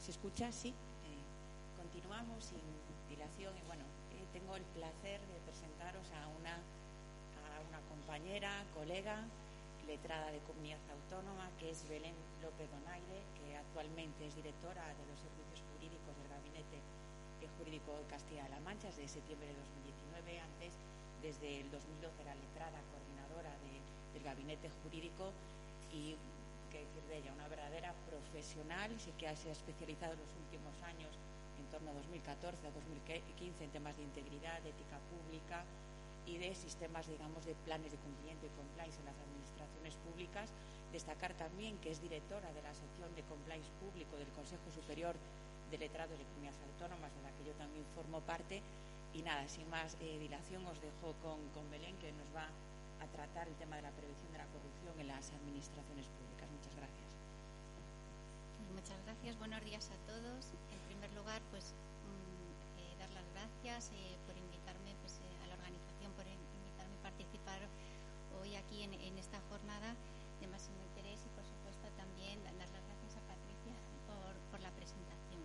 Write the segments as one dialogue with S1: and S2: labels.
S1: ¿Se escucha? Sí. Continuamos sin dilación y bueno, tengo el placer de presentaros a una compañera, colega, letrada de Comunidad Autónoma, que es Belén López Donaire, que actualmente es directora de los servicios jurídicos del Gabinete Jurídico de Castilla-La Mancha desde septiembre de 2019. Antes, desde el 2012, era letrada coordinadora del Gabinete Jurídico y, qué decir de ella, una verdadera profesional, sí que se ha especializado en los últimos años, en torno a 2014 a 2015, en temas de integridad, de ética pública y de sistemas, digamos, de planes de cumplimiento y compliance en las administraciones públicas. Destacar también que es directora de la sección de compliance público del Consejo Superior de Letrados de Comunidades Autónomas, de la que yo también formo parte. Y nada, sin más dilación, os dejo con Belén, que nos va a tratar el tema de la prevención de la corrupción en las administraciones públicas. Muchas gracias.
S2: Muchas gracias. Buenos días a todos. En primer lugar, pues dar las gracias por invitarme, a la organización, por invitarme a participar hoy aquí en esta jornada de máximo interés, y por supuesto también dar las gracias a Patricia por la presentación.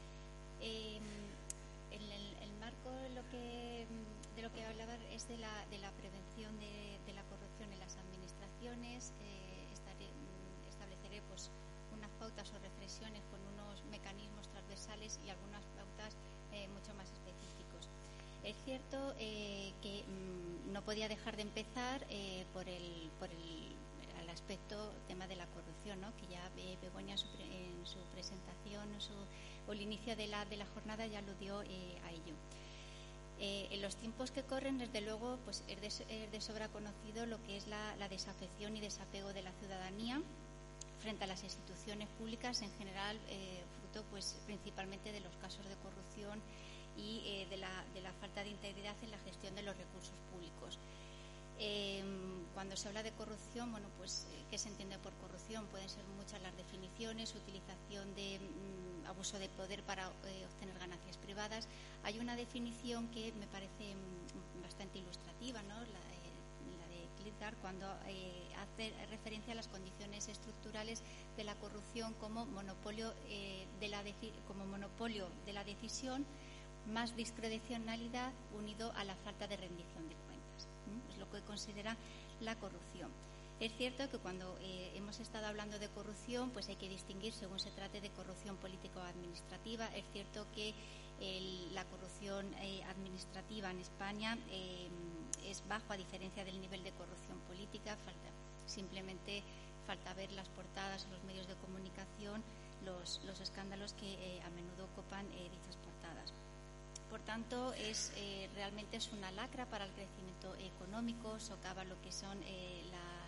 S2: El marco de lo que hablaba es de la prevención de la corrupción en las administraciones. Estableceré pues unas pautas o reflexiones con unos mecanismos transversales y algunas pautas mucho más específicos. Es cierto que no podía dejar de empezar por el aspecto tema de la corrupción, ¿no? Que ya Begoña en su presentación o el inicio de la jornada ya aludió a ello. En los tiempos que corren, desde luego, pues es de sobra conocido lo que es la desafección y desapego de la ciudadanía frente a las instituciones públicas en general, fruto pues principalmente de los casos de corrupción y de la falta de integridad en la gestión de los recursos públicos. Cuando se habla de corrupción, bueno, pues ¿qué se entiende por corrupción? Pueden ser muchas las definiciones: utilización de abuso de poder para obtener ganancias privadas. Hay una definición que me parece bastante ilustrativa, ¿no? La de Klitgard, cuando hace referencia a las condiciones estructurales de la corrupción como monopolio de la decisión más discrecionalidad unido a la falta de rendición de cuentas. Es lo que considera la corrupción. Es cierto que cuando hemos estado hablando de corrupción, pues hay que distinguir según se trate de corrupción política o administrativa. Es cierto que la corrupción administrativa en España es bajo, a diferencia del nivel de corrupción política. Simplemente falta ver las portadas en los medios de comunicación, los escándalos que a menudo copan dichas portadas. Por tanto, realmente es una lacra para el crecimiento económico, socava lo que son la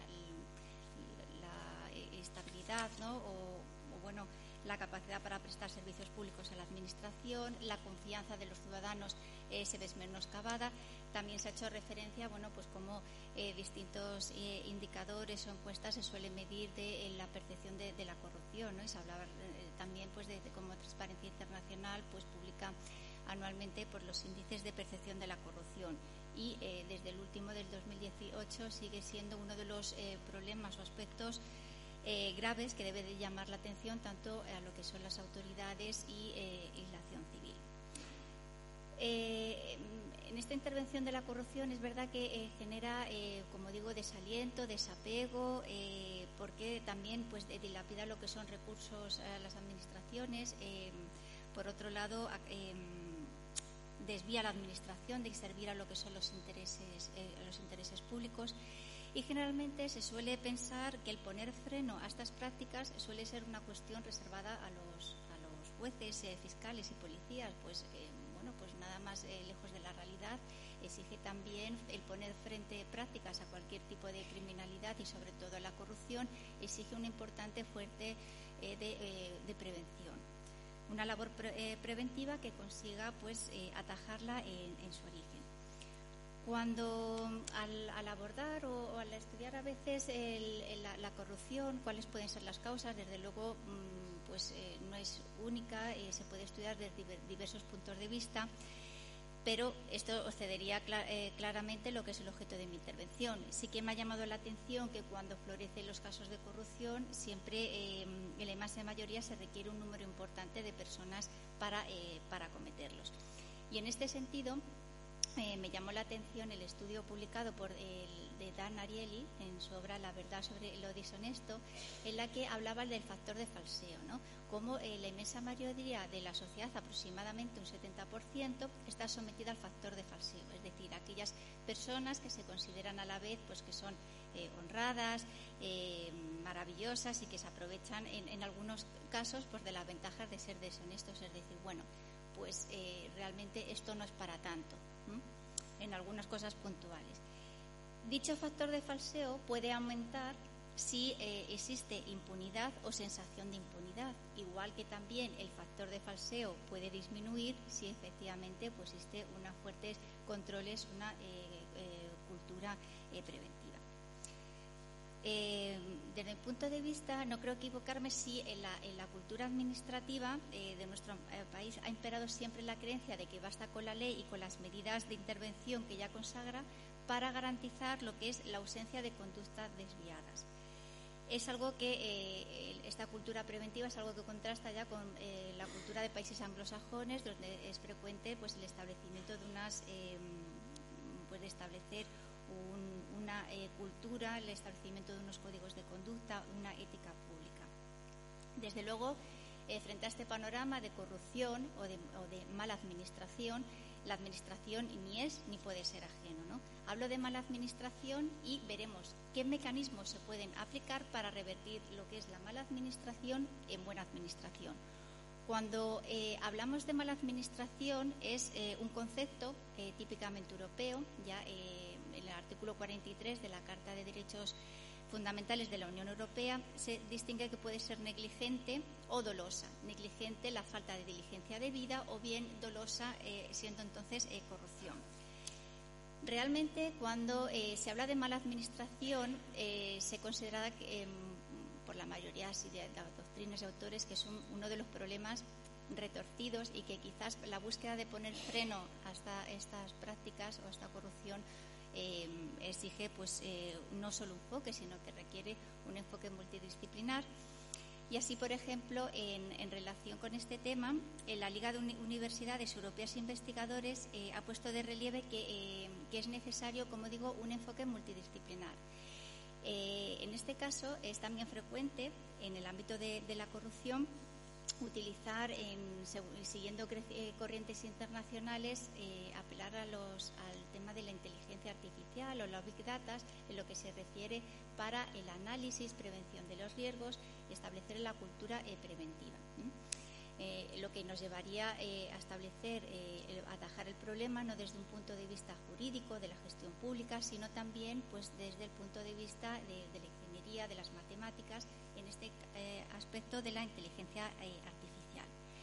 S2: estabilidad, ¿no? o la capacidad para prestar servicios públicos a la administración. La confianza de los ciudadanos se ve menoscabada. También se ha hecho referencia, pues como distintos indicadores o encuestas se suele medir de la percepción de la corrupción, ¿no? Y se hablaba también pues de cómo Transparencia Internacional pues publica anualmente por los índices de percepción de la corrupción, y desde el último del 2018 sigue siendo uno de los problemas o aspectos graves que debe de llamar la atención tanto a lo que son las autoridades y la acción civil. En esta intervención de la corrupción es verdad que genera, como digo, desaliento, desapego, porque también pues dilapida lo que son recursos a las administraciones. Por otro lado, desvía la administración de servir a lo que son los intereses públicos, y generalmente se suele pensar que el poner freno a estas prácticas suele ser una cuestión reservada a los jueces, fiscales y policías. Pues nada más lejos de la realidad. Exige también el poner frente prácticas a cualquier tipo de criminalidad y sobre todo a la corrupción, exige una importante fuerte de prevención. Una labor preventiva que consiga pues atajarla en su origen. Cuando al abordar o al estudiar a veces la corrupción, cuáles pueden ser las causas, desde luego no es única, se puede estudiar desde diversos puntos de vista. pero esto excedería claramente lo que es el objeto de mi intervención. Sí que me ha llamado la atención que cuando florecen los casos de corrupción, siempre en la inmensa mayoría se requiere un número importante de personas para cometerlos. Y en este sentido, me llamó la atención el estudio publicado de Dan Ariely en su obra La verdad sobre lo deshonesto, en la que hablaba del factor de falseo, ¿no? Como la inmensa mayoría de la sociedad, aproximadamente un 70%, está sometida al factor de falseo, es decir, aquellas personas que se consideran a la vez pues que son honradas, maravillosas y que se aprovechan en algunos casos pues de las ventajas de ser deshonestos, es decir, bueno, pues realmente esto no es para tanto, en algunas cosas puntuales. Dicho factor de falseo puede aumentar si existe impunidad o sensación de impunidad, igual que también el factor de falseo puede disminuir si efectivamente pues existe unos fuertes controles, una cultura preventiva. Desde mi punto de vista, no creo equivocarme si en la cultura administrativa de nuestro país ha imperado siempre la creencia de que basta con la ley y con las medidas de intervención que ella consagra para garantizar lo que es la ausencia de conductas desviadas. Es algo que esta cultura preventiva es algo que contrasta ya con la cultura de países anglosajones, donde es frecuente pues el establecimiento de unas pues de establecer una cultura, el establecimiento de unos códigos de conducta, una ética pública. Desde luego, frente a este panorama de corrupción o de mala administración, la administración ni es ni puede ser ajeno, ¿no? Hablo de mala administración y veremos qué mecanismos se pueden aplicar para revertir lo que es la mala administración en buena administración. Cuando hablamos de mala administración es un concepto típicamente europeo, ya en el artículo 43 de la Carta de Derechos Fundamentales de la Unión Europea se distingue que puede ser negligente o dolosa. Negligente, la falta de diligencia debida, o bien dolosa, siendo entonces corrupción. Realmente, cuando se habla de mala administración, se considera por la mayoría de las doctrinas y autores que son uno de los problemas retorcidos y que quizás la búsqueda de poner freno a estas prácticas o a esta corrupción exige pues no solo un enfoque, sino que requiere un enfoque multidisciplinar. Y así, por ejemplo, en relación con este tema, la Liga de Universidades Europeas Investigadores ha puesto de relieve que es necesario, como digo, un enfoque multidisciplinar. En este caso es también frecuente en el ámbito de la corrupción utilizar, siguiendo corrientes internacionales, apelar al tema de la inteligencia artificial o la Big Data en lo que se refiere para el análisis, prevención de los riesgos y establecer la cultura preventiva. Lo que nos llevaría a establecer, atajar el problema no desde un punto de vista jurídico de la gestión pública, sino también pues desde el punto de vista de la ingeniería, de las matemáticas, en este aspecto de la inteligencia artificial.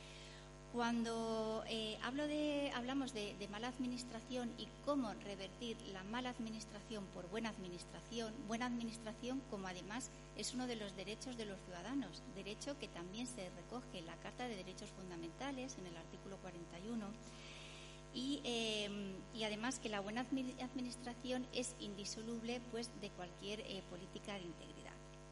S2: Cuando hablamos de mala administración y cómo revertir la mala administración por buena administración como además es uno de los derechos de los ciudadanos, derecho que también se recoge en la Carta de Derechos Fundamentales, en el artículo 41, y además que la buena administración es indisoluble pues de cualquier política de integridad.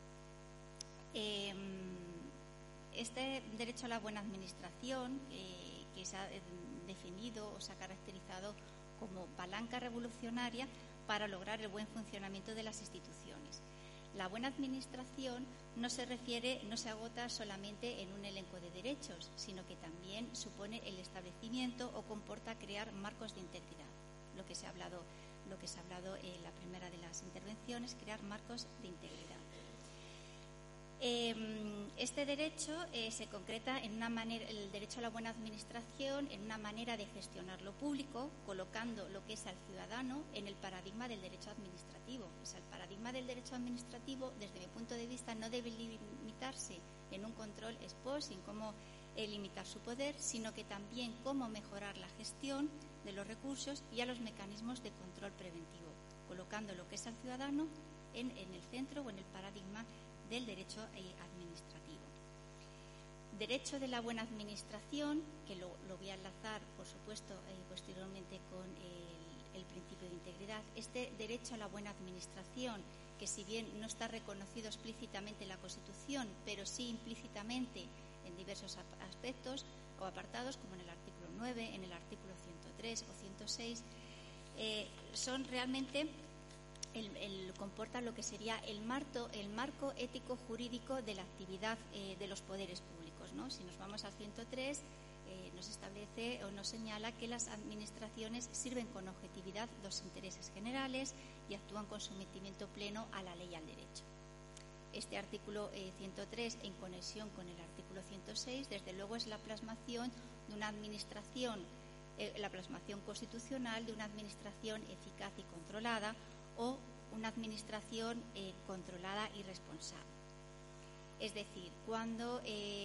S2: Este derecho a la buena administración, que se ha definido o se ha caracterizado como palanca revolucionaria para lograr el buen funcionamiento de las instituciones. La buena administración no se agota solamente en un elenco de derechos, sino que también supone el establecimiento o comporta crear marcos de integridad. Lo que se ha hablado en la primera de las intervenciones, crear marcos de integridad. Este derecho se concreta en una manera, el derecho a la buena administración, en una manera de gestionar lo público, colocando lo que es al ciudadano en el paradigma del derecho administrativo. O sea, el paradigma del derecho administrativo, desde mi punto de vista, no debe limitarse en un control ex post, sin cómo limitar su poder, sino que también cómo mejorar la gestión de los recursos y a los mecanismos de control preventivo, colocando lo que es al ciudadano en el centro o en el paradigma del derecho administrativo. Derecho de la buena administración, que lo voy a enlazar, por supuesto, posteriormente con el principio de integridad. Este derecho a la buena administración, que si bien no está reconocido explícitamente en la Constitución, pero sí implícitamente en diversos aspectos o apartados, como en el artículo 9, en el artículo 103 o 106, son realmente comporta lo que sería el marco ético-jurídico de la actividad de los poderes públicos, ¿no? Si nos vamos al 103, nos establece o nos señala que las administraciones sirven con objetividad los intereses generales y actúan con sometimiento pleno a la ley y al derecho. Este artículo 103, en conexión con el artículo 106, desde luego es la plasmación de una administración, la plasmación constitucional de una administración eficaz y controlada, o una administración controlada y responsable. Es decir, cuando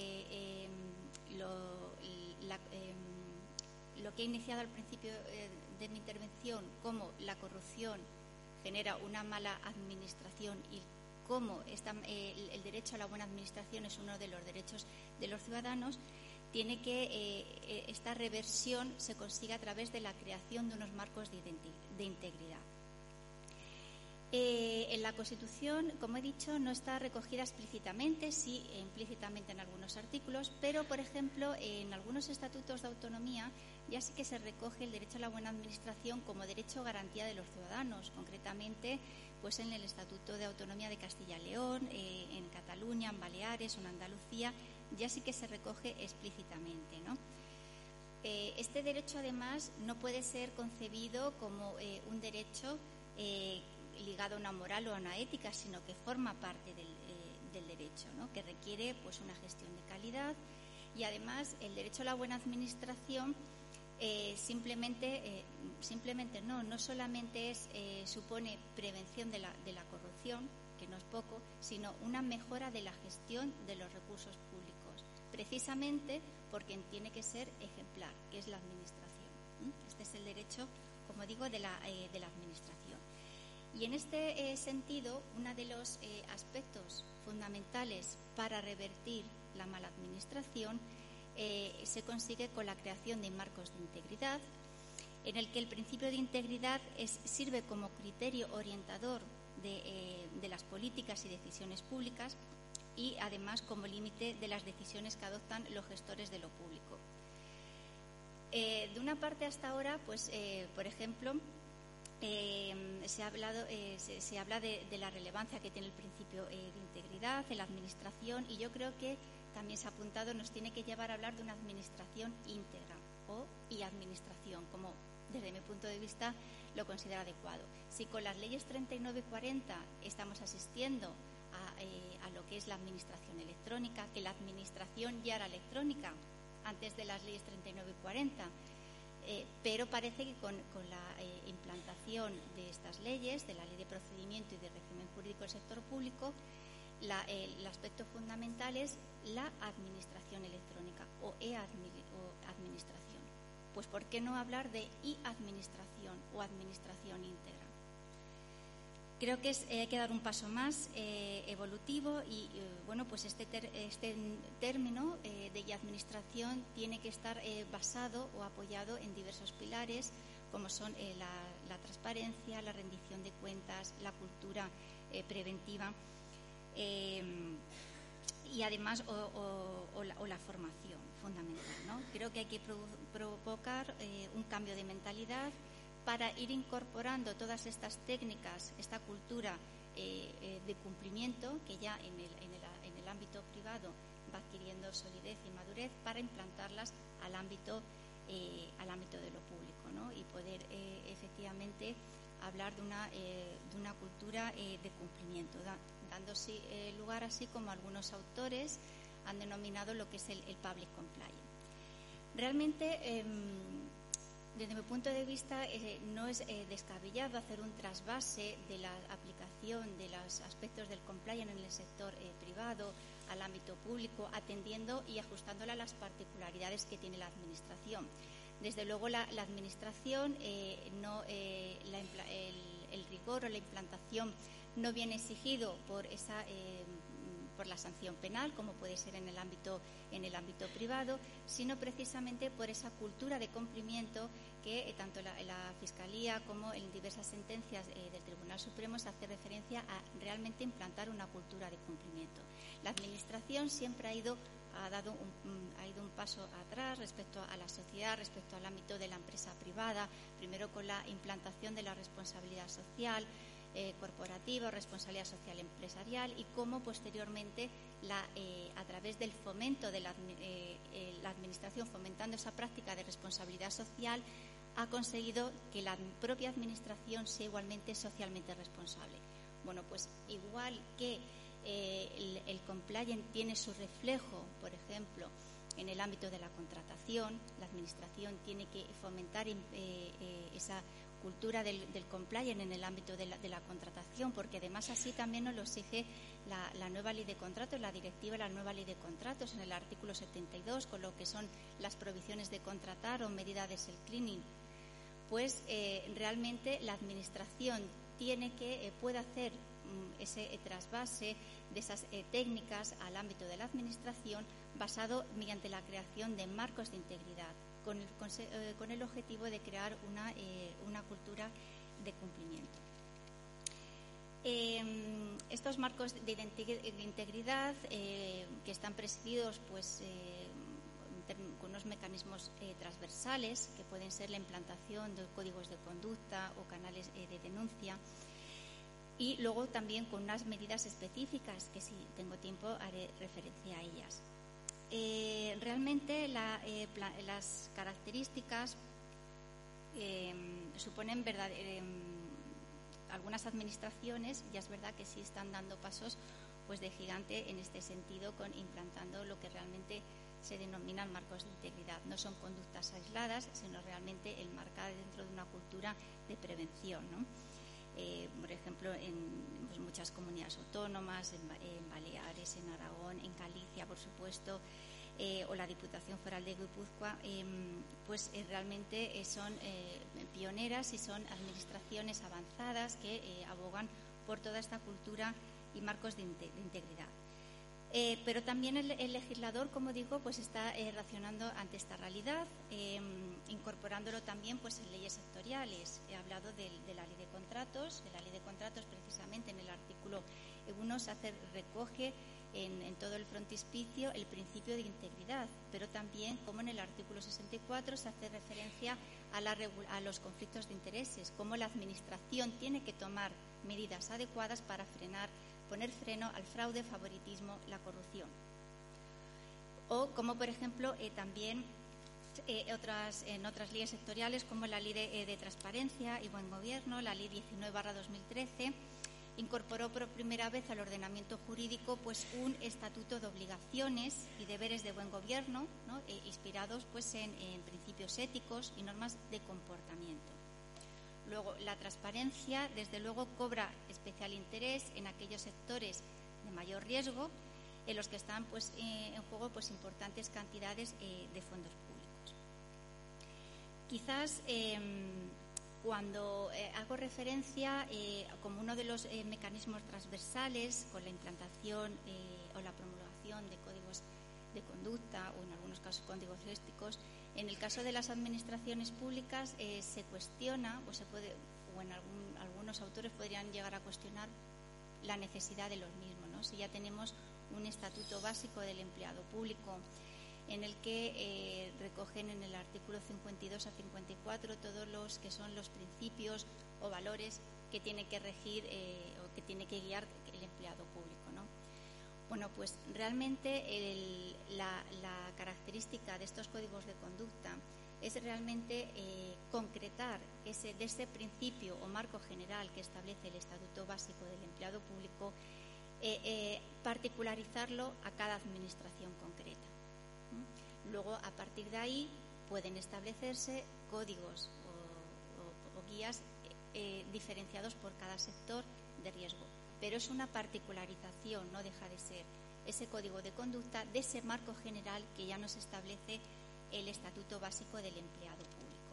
S2: lo que he iniciado al principio de mi intervención, como la corrupción genera una mala administración y cómo el derecho a la buena administración es uno de los derechos de los ciudadanos, tiene que esta reversión se consiga a través de la creación de unos marcos de integridad. En la Constitución, como he dicho, no está recogida explícitamente, sí implícitamente en algunos artículos, pero, por ejemplo, en algunos estatutos de autonomía ya sí que se recoge el derecho a la buena administración como derecho o garantía de los ciudadanos, concretamente pues en el Estatuto de Autonomía de Castilla y León, en Cataluña, en Baleares o en Andalucía, ya sí que se recoge explícitamente, ¿no? Este derecho, además, no puede ser concebido como un derecho ligado a una moral o a una ética, sino que forma parte del derecho, ¿no? Que requiere pues una gestión de calidad, y además el derecho a la buena administración no solamente supone prevención de la corrupción, que no es poco, sino una mejora de la gestión de los recursos públicos, precisamente porque tiene que ser ejemplar, que es la administración. Este es el derecho, como digo, de la administración. Y en este sentido, uno de los aspectos fundamentales para revertir la mala administración se consigue con la creación de marcos de integridad, en el que el principio de integridad sirve como criterio orientador de las políticas y decisiones públicas, y además como límite de las decisiones que adoptan los gestores de lo público. De una parte, hasta ahora, pues, por ejemplo, se habla de la relevancia que tiene el principio de integridad en la administración, y yo creo que también se ha apuntado, nos tiene que llevar a hablar de una administración íntegra y administración, como desde mi punto de vista lo considero adecuado. Si con las leyes 39 y 40 estamos asistiendo a lo que es la administración electrónica, que la administración ya era electrónica antes de las leyes 39 y 40, pero parece que con la implantación de estas leyes, de la Ley de Procedimiento y de Régimen Jurídico del Sector Público, el aspecto fundamental es la administración electrónica o e-administración. Pues ¿por qué no hablar de e-administración o administración íntegra? Creo que hay que dar un paso más evolutivo, y bueno, pues este término de e-administración tiene que estar basado o apoyado en diversos pilares, como son la transparencia, la rendición de cuentas, la cultura preventiva, y además la formación fundamental, ¿no? Creo que hay que provocar un cambio de mentalidad para ir incorporando todas estas técnicas, esta cultura de cumplimiento que ya en el ámbito privado va adquiriendo solidez y madurez, para implantarlas al ámbito de lo público, ¿no? Y poder efectivamente hablar de una cultura de cumplimiento, dando lugar, así como algunos autores han denominado lo que es el public compliance. Realmente, desde mi punto de vista, no es descabellado hacer un trasvase de la aplicación de los aspectos del compliance en el sector privado al ámbito público, atendiendo y ajustándola a las particularidades que tiene la Administración. Desde luego, la Administración, el rigor o la implantación no viene exigido por por la sanción penal, como puede ser en el ámbito privado, sino precisamente por esa cultura de cumplimiento que tanto la Fiscalía como en diversas sentencias del Tribunal Supremo se hace referencia a realmente implantar una cultura de cumplimiento. La Administración siempre ha ido un paso atrás respecto a la sociedad, respecto al ámbito de la empresa privada, primero con la implantación de la responsabilidad social corporativa, responsabilidad social empresarial, y cómo posteriormente a través del fomento de la Administración, fomentando esa práctica de responsabilidad social, ha conseguido que la propia Administración sea igualmente socialmente responsable. Bueno, pues igual que el compliance tiene su reflejo, por ejemplo, en el ámbito de la contratación, la Administración tiene que fomentar esa cultura del compliance en el ámbito de la contratación, porque además así también nos lo exige la nueva ley de contratos, la directiva de la nueva ley de contratos en el artículo 72, con lo que son las prohibiciones de contratar o medida de self-cleaning. Pues realmente la Administración puede hacer ese trasvase de esas técnicas al ámbito de la Administración basado mediante la creación de marcos de integridad, con el objetivo de crear una cultura de cumplimiento. Estos marcos de integridad que están presididos con unos mecanismos transversales, que pueden ser la implantación de códigos de conducta o canales de denuncia, y luego también con unas medidas específicas que, si tengo tiempo, haré referencia a ellas. Realmente las características suponen algunas administraciones, ya es verdad que sí están dando pasos de gigante en este sentido, implantando lo que realmente se denominan marcos de integridad. No son conductas aisladas, sino realmente el marcar dentro de una cultura de prevención, ¿no? Por ejemplo, en muchas comunidades autónomas, en Baleares, en Aragón, en Galicia, por supuesto, o la Diputación Foral de Guipúzcoa, realmente son pioneras y son administraciones avanzadas que abogan por toda esta cultura y marcos de integridad. Pero también el legislador, como digo, está racionando ante esta realidad, incorporándolo también en leyes sectoriales. He hablado de la ley de contratos. De la ley de contratos, precisamente en el artículo 1 recoge en todo el frontispicio el principio de integridad, pero también, como en el artículo 64, se hace referencia a los conflictos de intereses, cómo la Administración tiene que tomar medidas adecuadas para poner freno al fraude, favoritismo, la corrupción. O como, por ejemplo, también en otras leyes sectoriales, como la Ley de Transparencia y Buen Gobierno, la Ley 19/2013, incorporó por primera vez al ordenamiento jurídico un estatuto de obligaciones y deberes de buen gobierno, ¿no? Inspirados en principios éticos y normas de comportamiento. Luego, la transparencia, desde luego, cobra especial interés en aquellos sectores de mayor riesgo, en los que están en juego importantes cantidades de fondos públicos. Quizás cuando hago referencia como uno de los mecanismos transversales con la implantación o la promulgación de códigos de conducta, o en algunos casos códigos éticos, en el caso de las administraciones públicas se cuestiona algunos autores podrían llegar a cuestionar la necesidad de los mismos, ¿no? Si ya tenemos un estatuto básico del empleado público en el que recogen en el artículo 52 a 54 todos los que son los principios o valores que tiene que regir o que tiene que guiar el empleado público, ¿no? Bueno, pues realmente la característica de estos códigos de conducta es realmente concretar de ese principio o marco general que establece el Estatuto Básico del Empleado Público, particularizarlo a cada administración concreta. Luego, a partir de ahí, pueden establecerse códigos o guías diferenciados por cada sector de riesgo. Pero es una particularización, no deja de ser ese código de conducta de ese marco general que ya nos establece el Estatuto Básico del Empleado Público.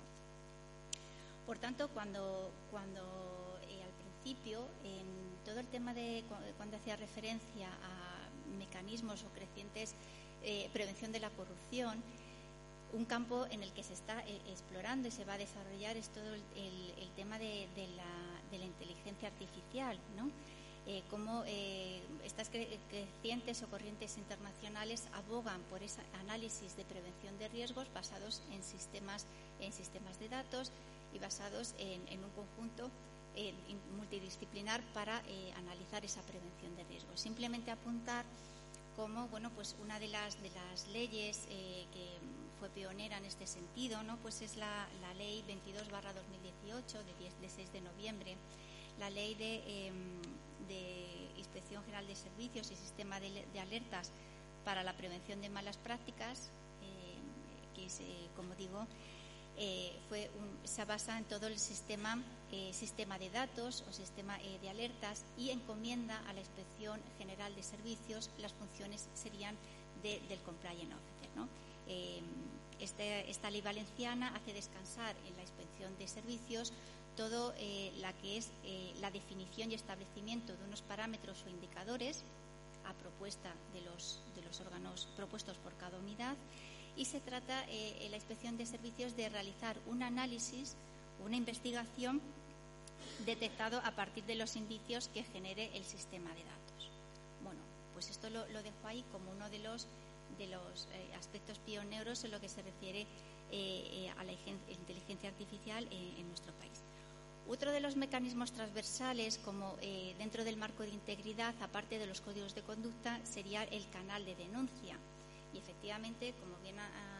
S2: Por tanto, cuando al principio, en todo el tema de cuando hacía referencia mecanismos o crecientes prevención de la corrupción. Un campo en el que se está explorando y se va a desarrollar es todo el tema de la inteligencia artificial, ¿no? Cómo estas crecientes o corrientes internacionales abogan por ese análisis de prevención de riesgos basados en sistemas de datos y basados en un conjunto multidisciplinar para analizar esa prevención de riesgos. Simplemente apuntar como pues una de las leyes que fue pionera en este sentido, ¿no? Pues es la ley 22/2018 de 6 de noviembre, la ley de Inspección General de Servicios y Sistema de Alertas para la Prevención de Malas Prácticas, que es, como digo, se basa en todo el sistema de datos o sistema de alertas y encomienda a la Inspección General de Servicios las funciones serían del compliance officer, ¿no? Esta ley valenciana hace descansar en la Inspección de Servicios todo la que es la definición y establecimiento de unos parámetros o indicadores a propuesta de los órganos propuestos por cada unidad, y se trata en la Inspección de Servicios de realizar un análisis, una investigación detectado a partir de los indicios que genere el sistema de datos. Bueno, pues esto lo dejo ahí como uno de los aspectos pioneros en lo que se refiere a la inteligencia artificial en nuestro país. Otro de los mecanismos transversales, como dentro del marco de integridad, aparte de los códigos de conducta, sería el canal de denuncia. Y efectivamente, como bien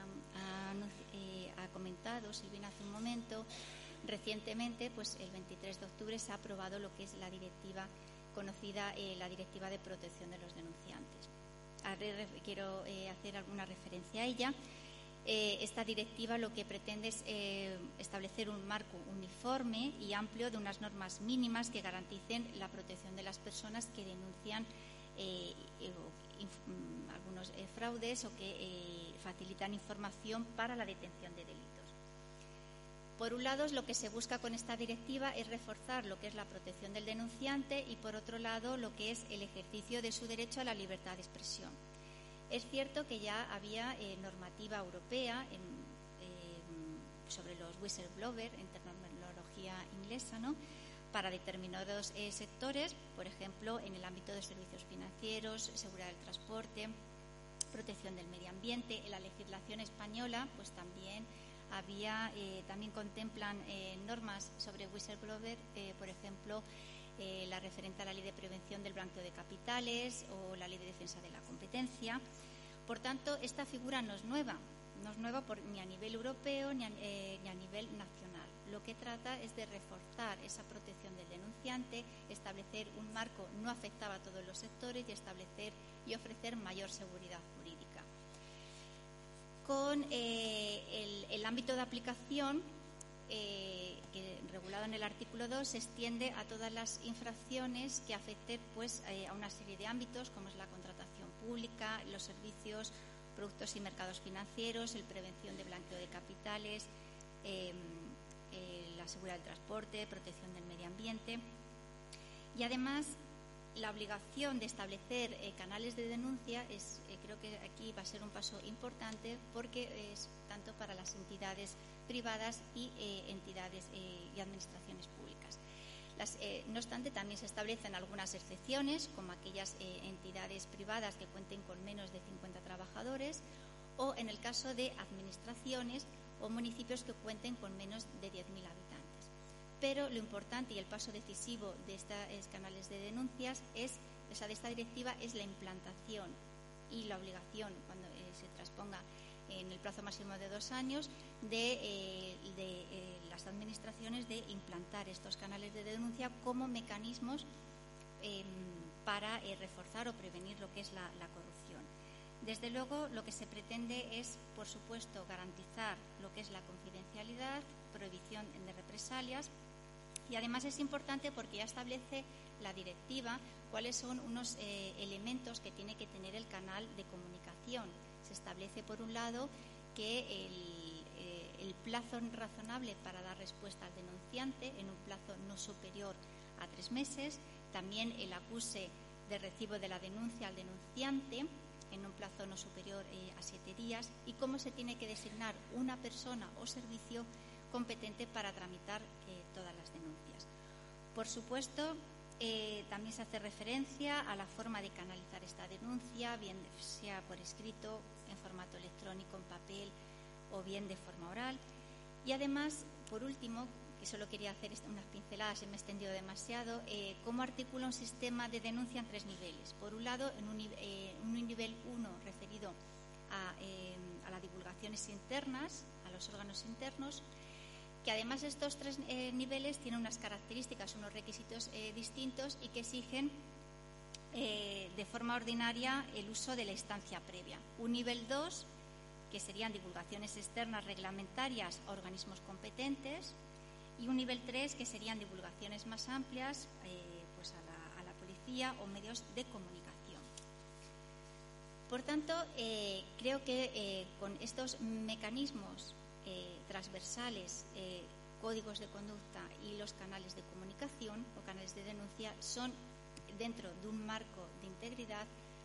S2: ha comentado Silvina hace un momento, recientemente, pues el 23 de octubre se ha aprobado lo que es la directiva conocida, la Directiva de Protección de los Denunciantes. Ahora quiero hacer alguna referencia a ella. Esta directiva lo que pretende es establecer un marco uniforme y amplio de unas normas mínimas que garanticen la protección de las personas que denuncian algunos fraudes o que facilitan información para la detención de delitos. Por un lado, lo que se busca con esta directiva es reforzar lo que es la protección del denunciante y, por otro lado, lo que es el ejercicio de su derecho a la libertad de expresión. Es cierto que ya había normativa europea sobre los whistleblowers en terminología inglesa, ¿no?, para determinados sectores, por ejemplo, en el ámbito de servicios financieros, seguridad del transporte, protección del medio ambiente. En la legislación española, pues también también contemplan normas sobre whistleblower, por ejemplo, la referente a la Ley de Prevención del Blanqueo de Capitales o la Ley de Defensa de la Competencia. Por tanto, esta figura no es nueva ni a nivel europeo ni a nivel nacional. Lo que trata es de reforzar esa protección del denunciante, establecer un marco no afectado a todos los sectores y establecer y ofrecer mayor seguridad jurídica. Con el ámbito de aplicación, que regulado en el artículo 2, se extiende a todas las infracciones que afecten pues, a una serie de ámbitos, como es la contratación pública, los servicios, productos y mercados financieros, la prevención de blanqueo de capitales, la seguridad del transporte, protección del medio ambiente. Y además, la obligación de establecer canales de denuncia creo que aquí va a ser un paso importante, porque es tanto para las entidades privadas y entidades y administraciones públicas. No obstante, también se establecen algunas excepciones, como aquellas entidades privadas que cuenten con menos de 50 trabajadores, o en el caso de administraciones o municipios que cuenten con menos de 10.000 habitantes. Pero lo importante y el paso decisivo de estos canales de denuncias de esta directiva es la implantación y la obligación, cuando se transponga en el plazo máximo de 2 años, de las administraciones de implantar estos canales de denuncia como mecanismos para reforzar o prevenir lo que es la corrupción. Desde luego, lo que se pretende es, por supuesto, garantizar lo que es la confidencialidad, prohibición de represalias, y además es importante porque ya establece la directiva cuáles son unos elementos que tiene que tener el canal de comunicación. Se establece, por un lado, que el plazo razonable para dar respuesta al denunciante, en un plazo no superior a 3 meses, también el acuse de recibo de la denuncia al denunciante en un plazo no superior a 7 días y cómo se tiene que designar una persona o servicio competente para tramitar todas las denuncias. Por supuesto, también se hace referencia a la forma de canalizar esta denuncia, bien sea por escrito, en formato electrónico, en papel o bien de forma oral. Y además, por último, que solo quería hacer unas pinceladas, se me he extendido demasiado, cómo articula un sistema de denuncia en 3 niveles. Por un lado, en un nivel 1 referido a las divulgaciones internas, a los órganos internos, que además estos 3 niveles tienen unas características, unos requisitos distintos y que exigen de forma ordinaria el uso de la instancia previa. Un nivel 2, que serían divulgaciones externas reglamentarias a organismos competentes, y un nivel 3, que serían divulgaciones más amplias pues a la policía o medios de comunicación. Por tanto, creo que con estos mecanismos transversales, códigos de conducta y los canales de comunicación o canales de denuncia son, dentro de un marco de integridad,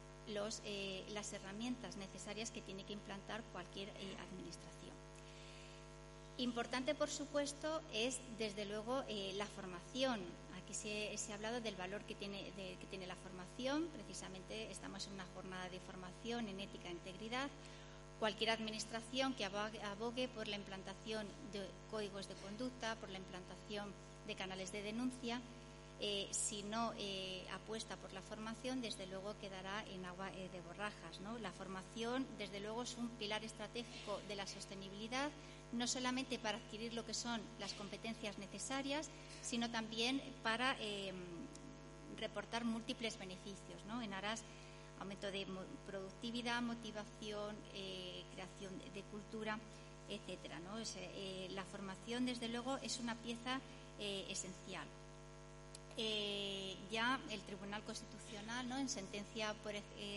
S2: las herramientas necesarias que tiene que implantar cualquier administración. Importante, por supuesto, es desde luego la formación. Aquí se ha hablado del valor que tiene la formación. Precisamente estamos en una jornada de formación en ética e integridad. Cualquier administración que abogue por la implantación de códigos de conducta, por la implantación de canales de denuncia, si no apuesta por la formación, desde luego quedará en agua de borrajas, ¿no? La formación, desde luego, es un pilar estratégico de la sostenibilidad, no solamente para adquirir lo que son las competencias necesarias, sino también para reportar múltiples beneficios, ¿no? En aras aumento de productividad, motivación, creación de cultura, etcétera, ¿no? La formación, desde luego, es una pieza esencial. Ya el Tribunal Constitucional, ¿no?, en sentencia por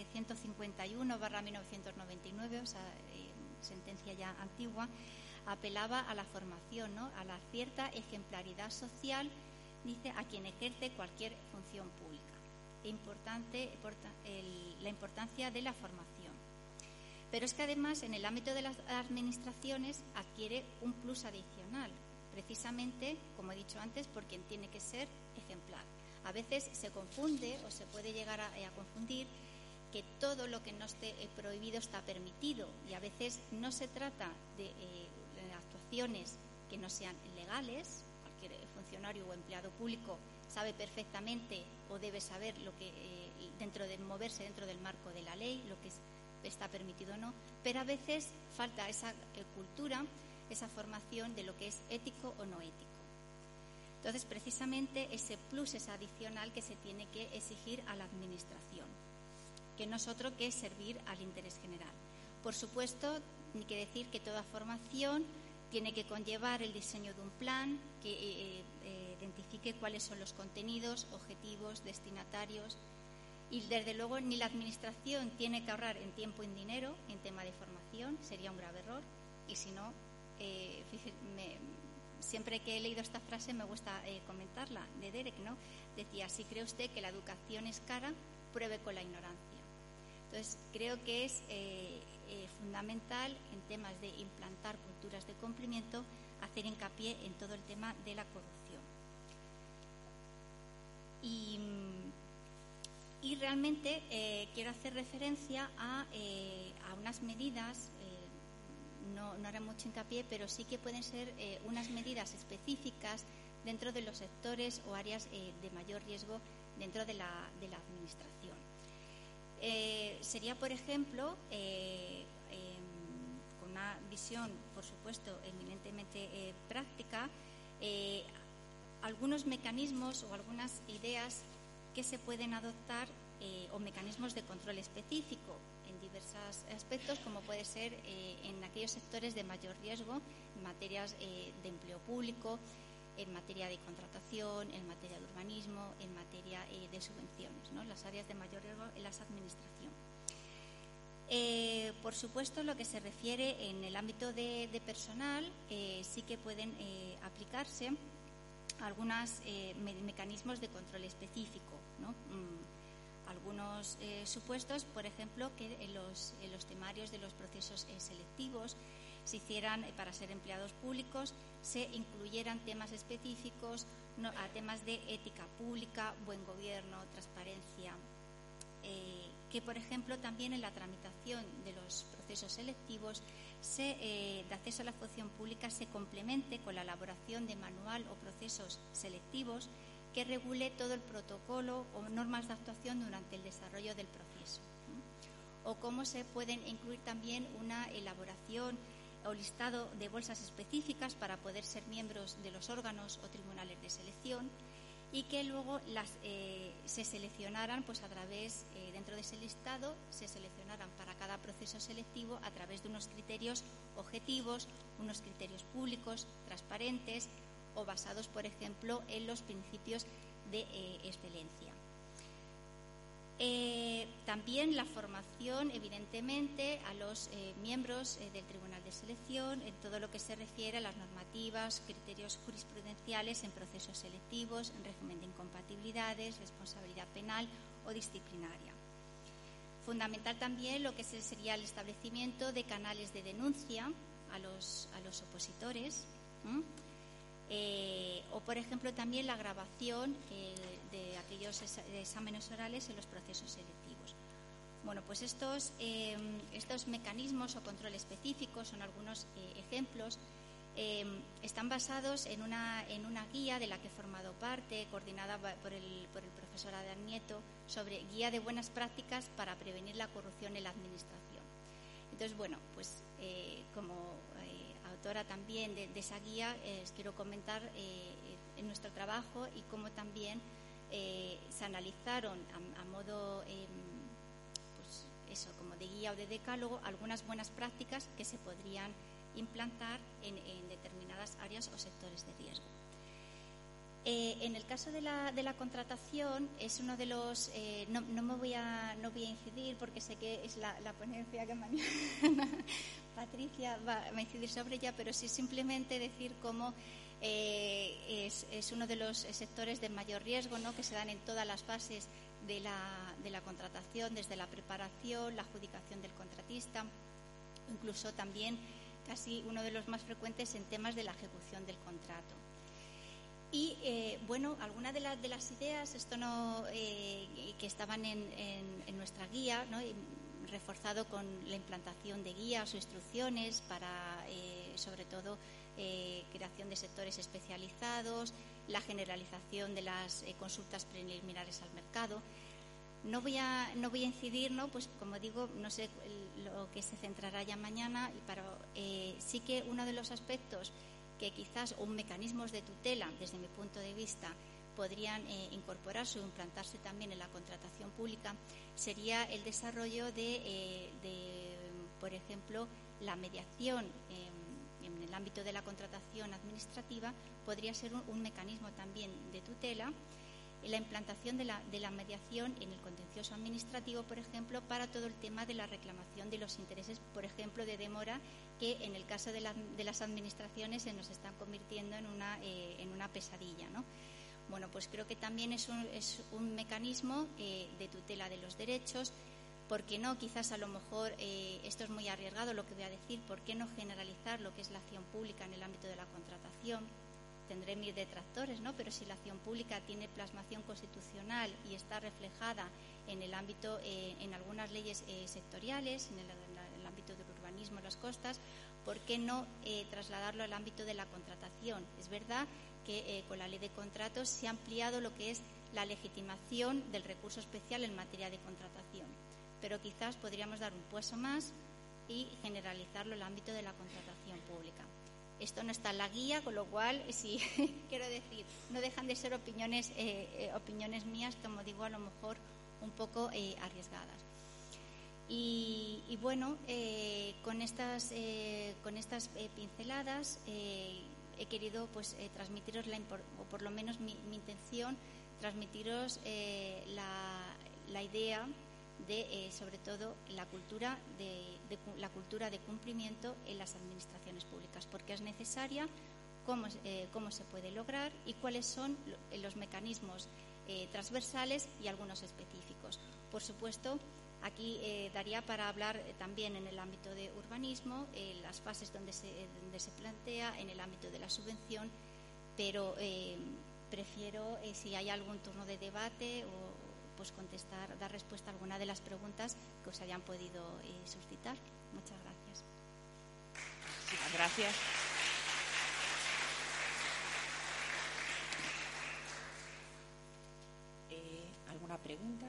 S2: 151/1999, o sea, sentencia ya antigua, apelaba a la formación, ¿no?, a la cierta ejemplaridad social, dice, a quien ejerce cualquier función pública. La importancia de la formación. Pero es que además en el ámbito de las administraciones adquiere un plus adicional, precisamente, como he dicho antes, por quien tiene que ser ejemplar. A veces se confunde o se puede llegar a confundir que todo lo que no esté prohibido está permitido, y a veces no se trata de actuaciones que no sean legales. Cualquier funcionario o empleado público sabe perfectamente o debe saber lo que moverse dentro del marco de la ley, lo que está permitido o no, pero a veces falta esa cultura, esa formación de lo que es ético o no ético. Entonces, precisamente ese plus es adicional que se tiene que exigir a la administración, que no es otro que servir al interés general. Por supuesto, ni que decir que toda formación tiene que conllevar el diseño de un plan que identifique cuáles son los contenidos, objetivos, destinatarios, y desde luego ni la administración tiene que ahorrar en tiempo y en dinero en tema de formación, sería un grave error, y si no, siempre que he leído esta frase me gusta comentarla, de Derek, ¿no? Decía, si cree usted que la educación es cara, pruebe con la ignorancia. Entonces, creo que es fundamental en temas de implantar culturas de cumplimiento hacer hincapié en todo el tema de la corrupción. Y realmente quiero hacer referencia a unas medidas, no haré mucho hincapié, pero sí que pueden ser unas medidas específicas dentro de los sectores o áreas de mayor riesgo dentro de la administración. Sería, por ejemplo, con una visión, por supuesto, eminentemente práctica, algunos mecanismos o algunas ideas que se pueden adoptar o mecanismos de control específico en diversos aspectos, como puede ser en aquellos sectores de mayor riesgo, en materias de empleo público, en materia de contratación, en materia de urbanismo, en materia de subvenciones, ¿no? Las áreas de mayor riesgo en las administraciones. Por supuesto, lo que se refiere en el ámbito de personal, sí que pueden aplicarse algunos mecanismos de control específico, ¿no? algunos supuestos, por ejemplo, que en los temarios de los procesos selectivos se hicieran, para ser empleados públicos, se incluyeran temas específicos a temas de ética pública, buen gobierno, transparencia, que, por ejemplo, también en la tramitación de los procesos selectivos de acceso a la función pública se complemente con la elaboración de manual o procesos selectivos que regule todo el protocolo o normas de actuación durante el desarrollo del proceso. O cómo se pueden incluir también una elaboración o listado de bolsas específicas para poder ser miembros de los órganos o tribunales de selección, y que luego se seleccionaran, pues a través, dentro de ese listado, se seleccionaran para cada proceso selectivo a través de unos criterios objetivos, unos criterios públicos, transparentes o basados, por ejemplo, en los principios de excelencia. También la formación, evidentemente, a los miembros del Tribunal de Selección en todo lo que se refiere a las normativas, criterios jurisprudenciales en procesos selectivos, en régimen de incompatibilidades, responsabilidad penal o disciplinaria. Fundamental también lo que sería el establecimiento de canales de denuncia a los opositores, o, por ejemplo, también la grabación de aquellos exámenes orales en los procesos selectivos. Bueno, pues estos mecanismos o control específicos son algunos ejemplos. Están basados en una guía de la que he formado parte, coordinada por el profesor Adán Nieto, sobre guía de buenas prácticas para prevenir la corrupción en la administración. Entonces, bueno, pues como autora también de esa guía, os quiero comentar en nuestro trabajo y cómo también se analizaron a modo, pues eso, como de guía o de decálogo, algunas buenas prácticas que se podrían implantar en determinadas áreas o sectores de riesgo. En el caso de la contratación, es uno de los... no voy a incidir porque sé que es la ponencia que mañana Patricia va a incidir sobre ella, pero sí simplemente decir cómo es uno de los sectores de mayor riesgo, ¿no?, que se dan en todas las fases de la contratación, desde la preparación, la adjudicación del contratista, incluso también casi uno de los más frecuentes en temas de la ejecución del contrato. Y, bueno, algunas de las ideas, esto no que estaban en nuestra guía, ¿no?, reforzado con la implantación de guías o instrucciones para, sobre todo, creación de sectores especializados, la generalización de las consultas preliminares al mercado. No voy a incidir, ¿no?, pues como digo, no sé lo que se centrará ya mañana, pero sí que uno de los aspectos que quizás, o mecanismos de tutela, desde mi punto de vista, podrían incorporarse o implantarse también en la contratación pública, sería el desarrollo de por ejemplo, la mediación en el ámbito de la contratación administrativa podría ser un mecanismo también de tutela. La implantación de la mediación en el contencioso administrativo, por ejemplo, para todo el tema de la reclamación de los intereses, por ejemplo, de demora, que en el caso de las administraciones se nos están convirtiendo en una pesadilla, ¿no? Bueno, pues creo que también es un mecanismo de tutela de los derechos. ¿Por qué no? Quizás a lo mejor esto es muy arriesgado lo que voy a decir. ¿Por qué no generalizar lo que es la acción pública en el ámbito de la contratación? Tendré mis detractores, ¿no? Pero si la acción pública tiene plasmación constitucional y está reflejada en el ámbito, en algunas leyes sectoriales, en el ámbito del urbanismo, las costas, ¿por qué no trasladarlo al ámbito de la contratación? Es verdad que con la ley de contratos se ha ampliado lo que es la legitimación del recurso especial en materia de contratación, pero quizás podríamos dar un paso más y generalizarlo al ámbito de la contratación pública. Esto no está en la guía, con lo cual, sí, quiero decir, no dejan de ser opiniones mías, como digo, a lo mejor un poco arriesgadas. Y bueno, con estas pinceladas he querido, pues, transmitiros o por lo menos mi intención, transmitiros la idea de, sobre todo, la cultura de cumplimiento en las administraciones públicas, porque es necesaria, cómo se puede lograr y cuáles son los mecanismos transversales y algunos específicos. Por supuesto, aquí daría para hablar también en el ámbito de urbanismo, las fases donde se plantea, en el ámbito de la subvención, pero prefiero, si hay algún turno de debate, pues dar respuesta a alguna de las preguntas que os hayan podido suscitar. Muchas gracias.
S1: Muchas gracias. ¿Alguna pregunta?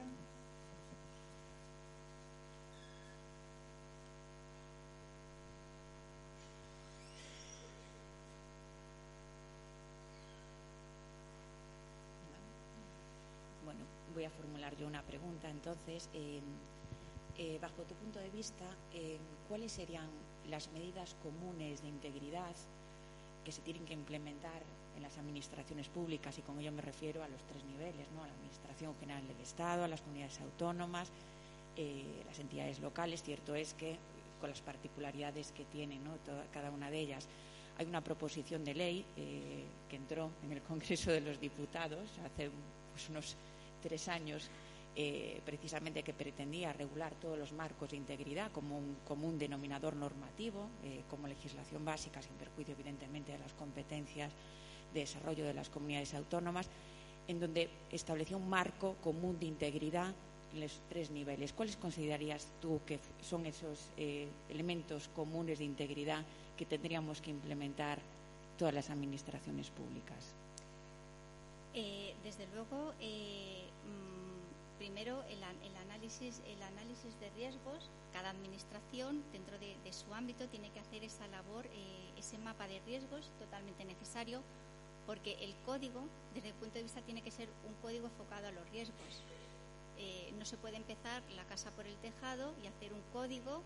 S1: Bueno, voy a formular yo una pregunta. Entonces, bajo tu punto de vista, ¿cuáles serían las medidas comunes de integridad que se tienen que implementar en las administraciones públicas? Y con ello me refiero a los 3 niveles, ¿no? A la Administración General del Estado, a las comunidades autónomas, las entidades locales. Cierto es que con las particularidades que tienen, ¿no? Cada una de ellas. Hay una proposición de ley que entró en el Congreso de los Diputados hace unos 3 años, precisamente, que pretendía regular todos los marcos de integridad como un común denominador normativo, como legislación básica, sin perjuicio evidentemente de las competencias de desarrollo de las comunidades autónomas, en donde establecía un marco común de integridad en los 3 niveles. ¿Cuáles considerarías tú que son esos elementos comunes de integridad que tendríamos que implementar todas las administraciones públicas?
S2: Desde luego, primero el análisis de riesgos. Cada administración, dentro de su ámbito, tiene que hacer esa labor, ese mapa de riesgos totalmente necesario, porque el código, desde el punto de vista, tiene que ser un código enfocado a los riesgos. No se puede empezar la casa por el tejado y hacer un código,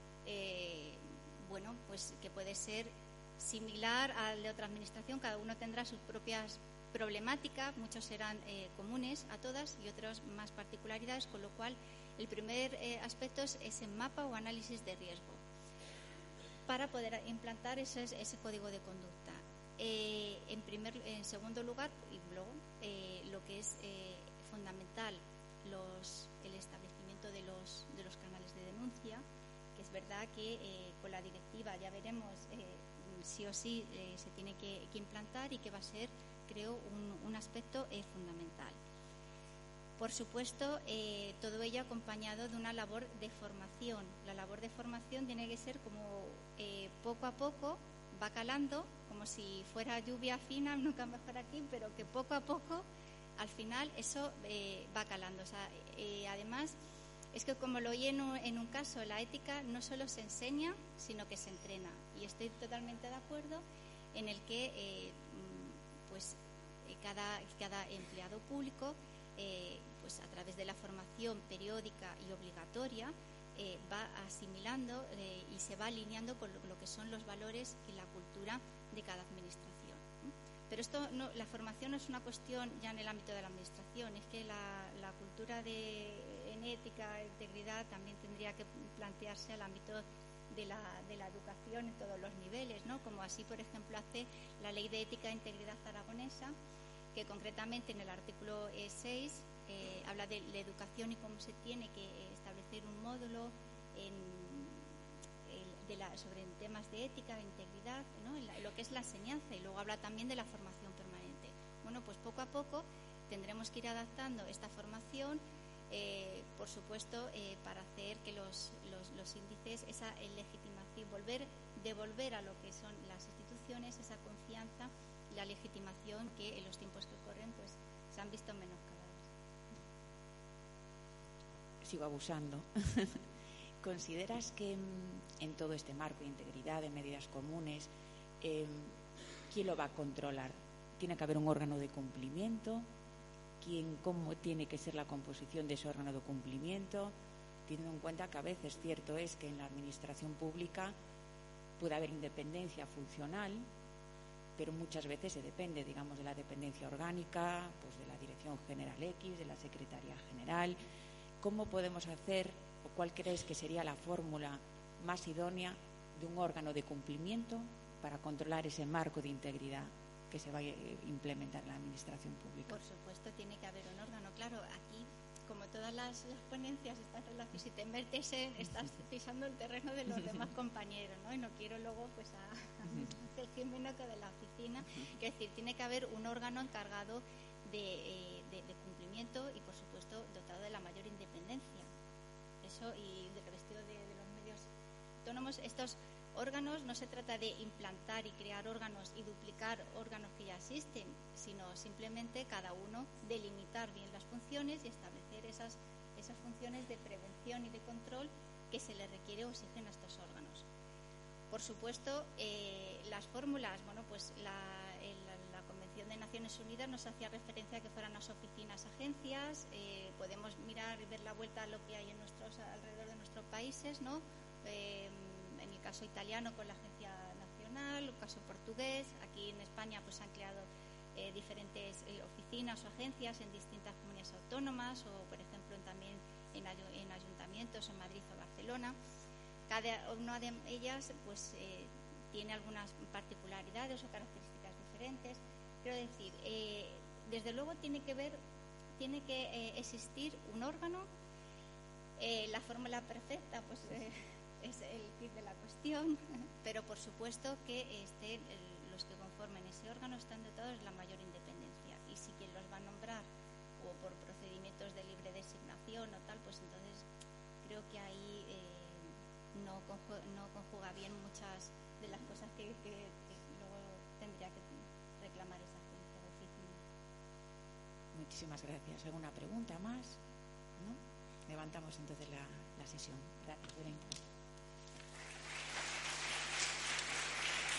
S2: pues que puede ser similar al de otra administración. Cada uno tendrá sus propias problemáticas, muchos serán comunes a todas y otros más particularidades, con lo cual el primer aspecto es ese mapa o análisis de riesgo para poder implantar ese código de conducta. En segundo lugar, y luego, lo que es fundamental, el establecimiento de los canales de denuncia, que es verdad que con la directiva ya veremos sí o sí se tiene que implantar, y que va a ser, creo, un aspecto fundamental. Por supuesto, todo ello acompañado de una labor de formación. La labor de formación tiene que ser como poco a poco va calando, como si fuera lluvia fina, nunca mejor aquí, pero que poco a poco, al final, eso va calando. O sea, además, es que, como lo oí en un caso, la ética no solo se enseña, sino que se entrena. Y estoy totalmente de acuerdo en el que cada empleado público, pues a través de la formación periódica y obligatoria, va asimilando y se va alineando con lo que son los valores y la cultura de cada administración. Pero la formación no es una cuestión ya en el ámbito de la administración, es que la cultura en ética, integridad, también tendría que plantearse al ámbito de la educación en todos los niveles, ¿no? Como así, por ejemplo, hace la Ley de Ética e Integridad aragonesa, que concretamente en el artículo 6 habla de la educación y cómo se tiene que establecer un módulo sobre temas de ética, de integridad, ¿no? En lo que es la enseñanza, y luego habla también de la formación permanente. Bueno, pues poco a poco tendremos que ir adaptando esta formación, por supuesto, para hacer que los índices, esa legitimación, devolver a lo que son las instituciones esa confianza y la legitimación que en los tiempos que corren pues se han visto menoscabadas.
S1: Sigo abusando. ¿Consideras que en todo este marco de integridad, de medidas comunes, quién lo va a controlar? ¿Tiene que haber un órgano de cumplimiento? ¿Cómo tiene que ser la composición de ese órgano de cumplimiento? Teniendo en cuenta que a veces, cierto es que en la administración pública puede haber independencia funcional, pero muchas veces se depende, digamos, de la dependencia orgánica, pues de la Dirección General X, de la Secretaría General. ¿Cómo podemos hacer, o cuál crees que sería la fórmula más idónea de un órgano de cumplimiento para controlar ese marco de integridad que se va a implementar en la administración pública?
S2: Por supuesto, tiene que haber un órgano. Claro, aquí, como todas las ponencias están relacionadas, si te metes estás pisando el terreno de los demás compañeros, ¿no? Y no quiero luego pues el Jimeno que de la oficina. Es decir, tiene que haber un órgano encargado de cumplimiento y, por supuesto, dotado de la mayor independencia. Eso, y revestido de los medios autónomos. Estos órganos, no se trata de implantar y crear órganos y duplicar órganos que ya existen, sino simplemente cada uno delimitar bien las funciones y establecer esas funciones de prevención y de control que se le requiere o exigen a estos órganos. Por supuesto, las fórmulas, bueno, pues la Convención de Naciones Unidas nos hacía referencia a que fueran las oficinas, agencias. Podemos mirar y ver la vuelta a lo que hay alrededor de nuestros países, ¿no? En el caso italiano con la Agencia Nacional, el caso portugués. Aquí en España pues han creado diferentes oficinas o agencias en distintas comunidades autónomas o, por ejemplo, también en ayuntamientos en Madrid o Barcelona. Cada una de ellas pues tiene algunas particularidades o características diferentes. Quiero decir, desde luego tiene que existir un órgano. La fórmula perfecta pues es el kit de la cuestión, pero por supuesto que los que conformen ese órgano están dotados de la mayor independencia, y si quien los va a nombrar o por procedimientos de libre designación o tal, pues entonces creo que ahí no conjuga bien muchas de las cosas que luego tendría que reclamar esa agencia de oficina.
S1: Muchísimas gracias. ¿Alguna pregunta más? ¿No? Levantamos entonces la sesión. Gracias, Belén.